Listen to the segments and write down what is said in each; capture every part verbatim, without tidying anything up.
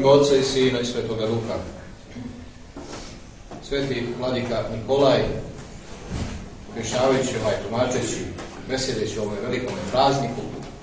ime Oca i Sina i Svetoga Duha. Sveti vladika Nikolaj, rješavajući ovaj, tumačeći, besjedeći o ovom velikom prazniku,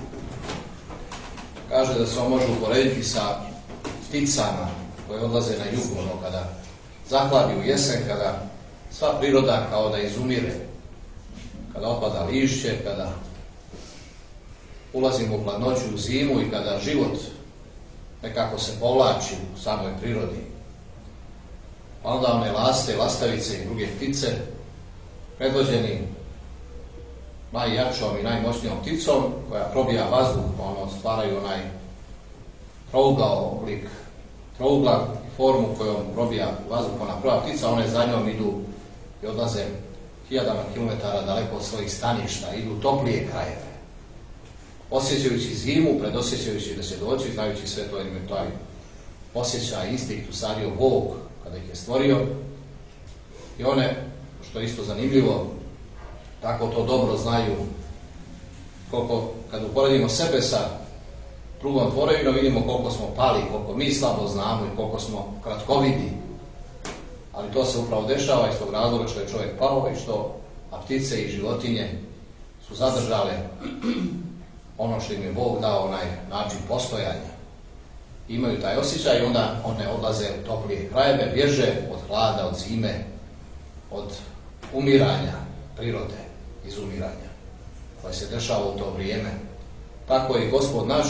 kaže da se on može uporediti sa pticama koje odlaze na jug, ono kada zahladi u jesen, kada sva priroda kao da izumire, kada opada lišće, kada ulazimo u hladnoću, u zimu i kada život nekako se povlači u samoj prirodi. Pa onda one laste, lastavice i druge ptice, predvođeni najjačom i najmoćnijom pticom koja probija vazduh, pa ono stvaraju onaj trougao oblik, trougla i formu kojom probija vazduh, ona prva ptica, one za njom idu i odlaze hiljadama kilometara daleko od svojih staništa, idu u toplije krajeve. Osjećajući zimu, predosjećajući da će doći, znajući sve to, jer taj osjećaj, instinkt usadio Bog kada ih je stvorio. I one, što je isto zanimljivo, tako to dobro znaju, koliko, kad uporedimo sebe sa drugom tvorevinom, vidimo koliko smo pali, koliko mi slabo znamo i koliko smo kratkovidi. Ali to se upravo dešava iz tog razloga što je čovjek pao i što a ptice i životinje su zadržale ono što im je Bog dao, onaj način postojanja. Imaju taj osjećaj i onda one odlaze u toplije krajeve, bježe od hlada, od zime, od umiranja prirode, izumiranja koje se dešava u to vrijeme. Tako i Gospod naš,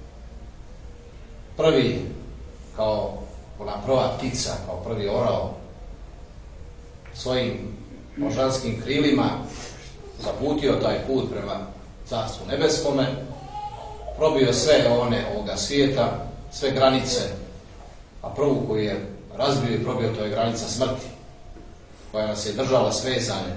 prvi kao ona prva ptica, kao prvi orao, svojim božanskim krilima zaputio taj put prema Carstvu nebeskome, probio sve one ovoga svijeta, sve granice, a prvu koju je razbio i probio, to je granica smrti, koja nas je držala svezane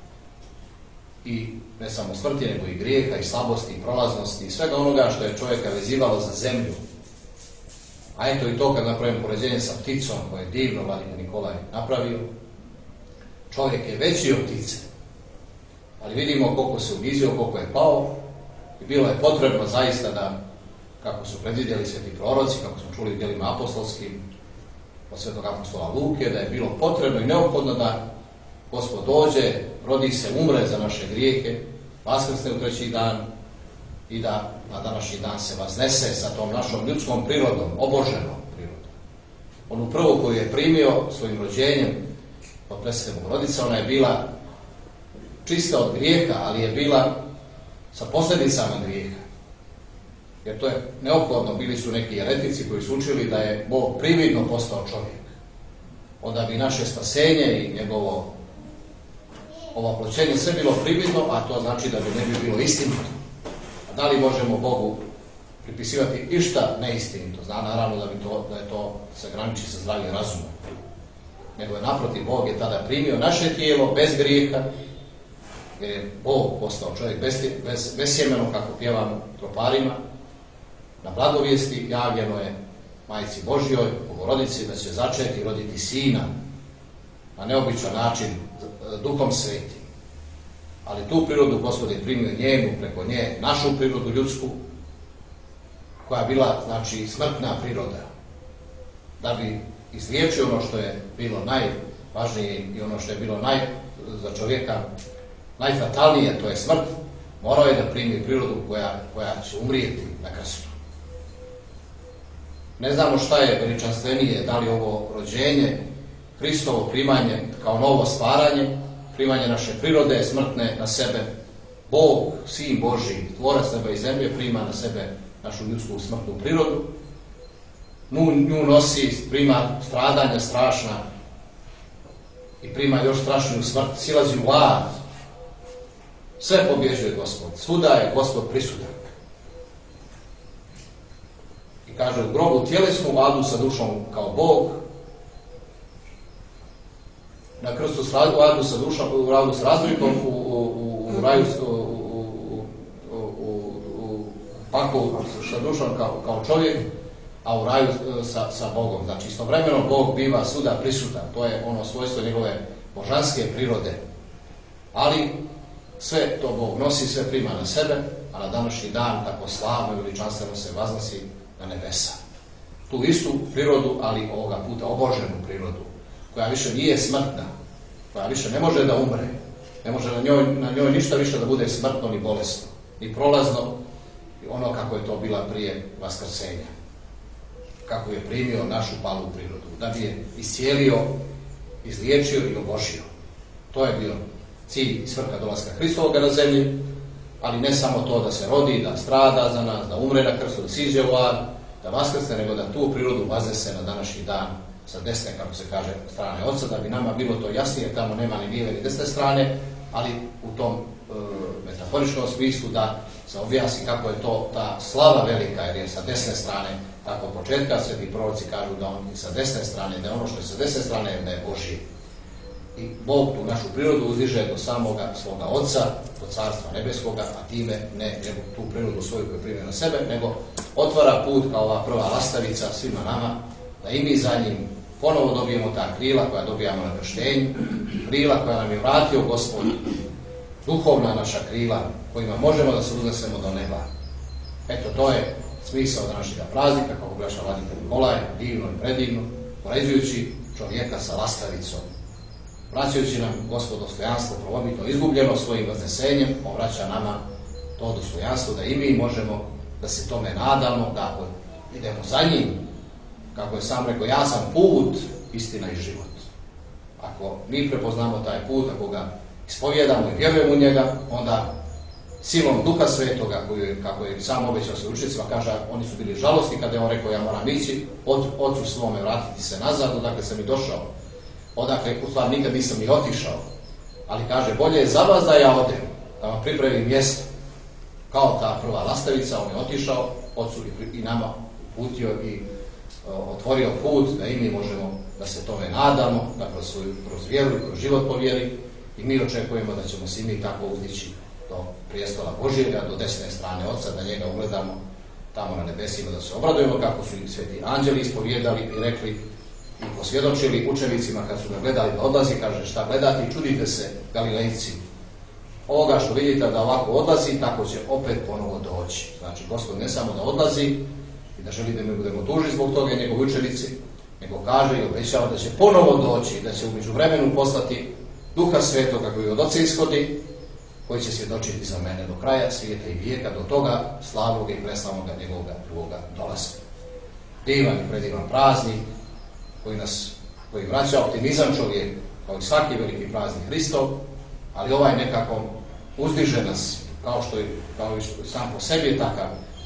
i ne samo smrti, nego i grijeha i slabosti i prolaznosti i svega onoga što je čovjeka vezivalo za zemlju. A eto i to kad napravimo poređenje sa pticom koje je divno vladika Nikolaj napravio, čovjek je veći od ptice, ali vidimo koliko se unizio, koliko je pao i bilo je potrebno zaista da, kako su predvidjeli sveti proroci, kako smo čuli u djelima apostolskim od svetog apostola Luke, da je bilo potrebno i neophodno da Gospod dođe, rodi se, umre za naše grijehe, vaskrsne u treći dan i da na današnji dan se vaznese sa tom našom ljudskom prirodom, oboženom prirodom. Onu prvu koju je primio svojim rođenjem od presvetog Bogorodice, ona je bila čista od grijeha, ali je bila sa posljedicama grijeha. Jer to je neophodno, bili su neki jeretici koji su učili da je Bog prividno postao čovjek. Onda bi naše spasenje i njegovo ovoploćenje sve bilo prividno, a to znači da bi ne bi bilo istinito. A da li možemo Bogu pripisivati išta neistinito? Zna naravno da, bi to, da je to se graniči sa zdravim razumom. Nego je naprotiv, Bog je tada primio naše tijelo bez grijeha, jer je Bog postao čovjek bez, bez, bez sjemeno, kako pjevamo troparima. Na blagovijesti javljeno je Majci Božjoj, Bogorodici, da će začeti roditi sina na neobičan način, Duhom Svetim. Ali tu prirodu Gospod je primio njenu, preko nje, našu prirodu ljudsku, koja je bila, znači, smrtna priroda, da bi izliječio ono što je bilo najvažnije i ono što je bilo naj, za čovjeka najfatalnije, to je smrt, morao je da primi prirodu koja, koja će umrijeti na krstu. Ne znamo šta je veličanstvenije, da li ovo rođenje, Hristovo primanje kao novo stvaranje, primanje naše prirode smrtne na sebe. Bog, Sin Božji, tvorac neba i zemlje, prima na sebe našu ljudsku smrtnu prirodu. Nju, nju nosi, prima stradanja strašna i prima još strašniju smrt, silazi u ad. Sve pobjeđuje Gospod, svuda je Gospod prisutan. I kaže, u grobu tjelesnu, u adu sa dušom kao Bog, na krstu u adu sa dušom, u radu s razlikom, u, u, u raju u, u, u, u paklu sa dušom kao, kao čovjek, a u raju sa, sa Bogom. Znači istovremeno Bog biva svuda prisutan, to je ono svojstvo njegove božanske prirode. Ali sve to Bog nosi, sve prima na sebe, a na današnji dan tako slavno i veličanstveno se vaznosi na nebesa. tu istu prirodu, ali ovoga puta oboženu prirodu, koja više nije smrtna, koja više ne može da umre, ne može na njoj, na njoj ništa više da bude smrtno ni bolesno, ni prolazno, ono kako je to bila prije vaskrsenja, kako je primio našu palu prirodu, da bi je iscijelio, izliječio i obožio. To je bio cilj i svrha dolaska Hristovoga na zemlji, ali ne samo to da se rodi, da strada za nas, da umre na krstu, da siđe u ad, da vaskrsne, nego da tu prirodu vaznese na današnji dan sa desne, kako se kaže, strane Oca, da bi nama bilo to jasnije, tamo nema ni lijeve ni desne strane, ali u tom e, metaforičnom smislu da se objasni kako je to ta slava velika, jer je sa desne strane, tako od početka sveti proroci kažu da on sa desne strane, da je ono što je sa desne strane, da je Božje. I Bog tu našu prirodu uzdiže do samoga svoga Oca, do Carstva nebeskoga, a time ne nego tu prirodu svoju koju primio na sebe, nego otvara put kao ova prva lastavica svima nama, da i mi za njim ponovo dobijemo ta krila koja dobijamo na krštenju, krila koja nam je vratio Gospod, duhovna naša krila kojima možemo da se uznesemo do neba. Eto, to je smisao današnjega praznika, kako glaša vladitelj Nikolaj, divno i predivno, poređujući čovjeka sa lastavicom. Vraćajući nam Gospod dostojanstvo prvobitno izgubljeno svojim vaznesenjem, on vraća nama to dostojanstvo da i mi možemo da se tome nadamo, da ako idemo za njim, kako je sam rekao, ja sam put, istina i život. Ako mi prepoznamo taj put, ako ga ispovjedamo i vjerujemo u njega, onda silom Duha Svetoga, koju je, kako je sam obećao se učenicima, kaže, oni su bili žalostni kada je on rekao, ja moram ići, od, ocu svome vratiti se nazad, odakle sam i došao. Odakle, u stvari, nikad nisam ni otišao. Ali kaže, bolje je za vas da ja odem, da vam pripremim mjesto. Kao ta prva lastavica, on je otišao, ocu i, i nama uputio i o, otvorio put, da i mi možemo da se tome nadamo, da kroz svoju kroz vjeru i kroz život po vjeri, i mi očekujemo da ćemo se mi tako uzdići do prijestola Božjega, do desne strane Oca, da njega ugledamo tamo na nebesima, da se obradujemo kako su i sveti anđeli ispovjedali i rekli i posvjedočili učenicima kad su ga gledali da odlazi, kaže, šta gledate i čudite se, Galilejci. Ovoga što vidite da ovako odlazi, tako će opet ponovo doći. Znači, Gospod ne samo da odlazi i da želi da mi budemo tuži zbog toga njegovi učenici, nego kaže i obećava da će ponovo doći, da će u međuvremenu poslati Duha Svetoga koji od Oca ishodi, koji će svjedočiti za mene do kraja svijeta i vijeka, do toga slavnog i preslavnoga njegovoga drugoga dolaska. Divan i predivan praznik, koji nas, koji vraća optimizam čovjek, kao i svaki veliki praznik Hristov, ali ovaj nekako uzdiže nas, kao što je, kao i što sam po sebi je takav,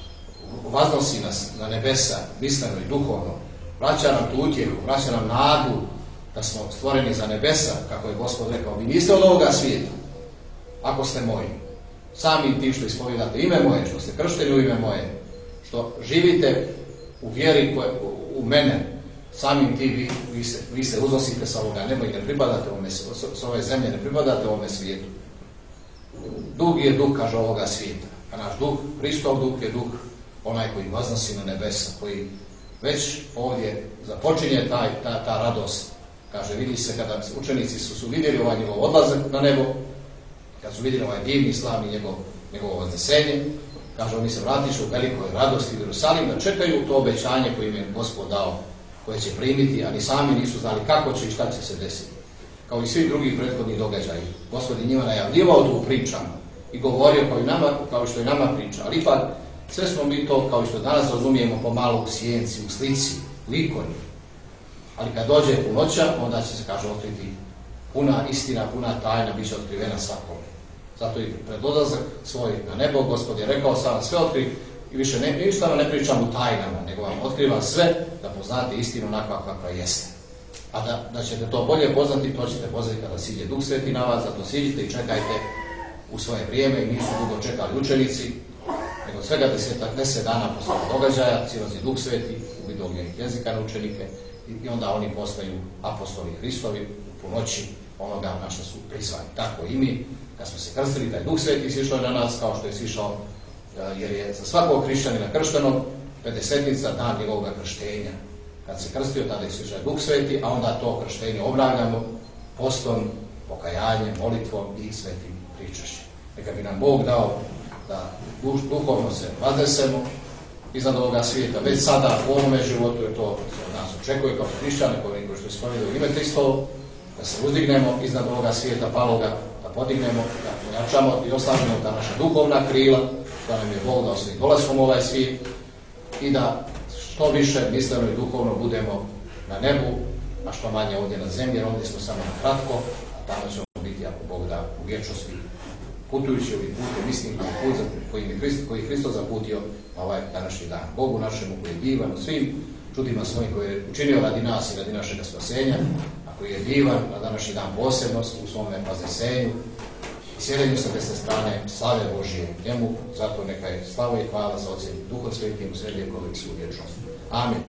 vaznosi nas na nebesa, misleno i duhovno, vraća nam tu utjehu, vraća nam nadu da smo stvoreni za nebesa, kako je Gospod rekao, vi niste od ovoga svijeta, ako ste moji. Sami tim što ispovjedate ime moje, što ste kršteni u ime moje, što živite u vjeri koje, u, u mene, samim ti vi, vi, se, vi se uznosite sa ovoga neba i ne pripadate ovome, s ove zemlje, ne pripadate ovome svijetu. Duh je duh, kaže, ovoga svijeta. A naš duh, Hristov duh je duh, onaj koji vaznosi na nebesa, koji već ovdje započinje taj, ta, ta radost. Kaže, vidi se kada učenici su, su vidjeli ovaj njegov odlazak na nebo, kad su vidjeli ovaj divni, slavni njegov, njegovo vaznesenje, kaže, oni se vratišu u velikoj radosti u Jerusalim, da čekaju to obećanje koje im je Gospod dao, koje će primiti, a ni sami nisu znali kako će i šta će se desiti. Kao i svi drugi prethodni događaji. Gospod je njima najavljivao tu pričama i govorio kao i nama, kao što je nama priča. Ali ipak sve smo mi to, kao što danas razumijemo, pomalo u sjenci, u slici, u ikoni. Ali kad dođe punoća, onda će se, kaže, otkriti puna istina, puna tajna, bit će otkrivena svakome. Zato i pred odlazak svoj na nebo, Gospod je rekao, sam sve otkri i više ne, ništa ne pričam u tajnama, nego vam otkrivam sve da poznate istinu onakva kakva jeste. A da, da ćete to bolje poznati, to ćete poznati kada siđe Duh Sveti na vas, zato siđite i čekajte u svoje vrijeme i nisu dugo čekali učenici, nego svega deset, deset dana posle događaja silazi Duh Sveti u vidu ognjenih jezika na učenike i, i onda oni postaju apostoli Hristovi u punoći onoga na što su prizvani. Tako i mi, kad smo se krstili, taj Duh Sveti sišao na nas kao što je sišao, jer je za svakog hrišćanina krštenog pedesetnica dan njegovog krštenja. Kad se krstio, tada je sišao Duh Sveti, a onda to krštenje obnavljamo postom, pokajanjem, molitvom i svetim pričašćem. Neka bi nam Bog dao da duhovno se vaznesemo, iznad ovoga svijeta, već sada u ovome životu, jer to od nas očekuje kao hrišćane, koji što ispovedaju ime Hristovo, da se uzdignemo iznad ovoga svijeta paloga, da podignemo, da pojačamo i ostavimo da naša duhovna krila, da nam je Bog dao svojim dolaskom u ovaj svijet i da što više misleno i duhovno budemo na nebu, a što manje ovdje na zemlji, jer ovdje smo samo na kratko, a tamo ćemo biti, ako Bog da, u vječnosti, putujući ovim putem, mislim na put koji je Hrist, koji Hristos zaputio na ovaj današnji dan. Bogu našemu koji je divan u svim čudima svojim koje je učinio radi nas i radi našeg spasenja, a koji je divan na današnji dan posebnost u svome vaznesenju i sjedenju sa desne strane slave Božije njemu, zato neka je slava i hvala za Otcem Duhom Svetim u sve vjekove i svu vječnost. Amin.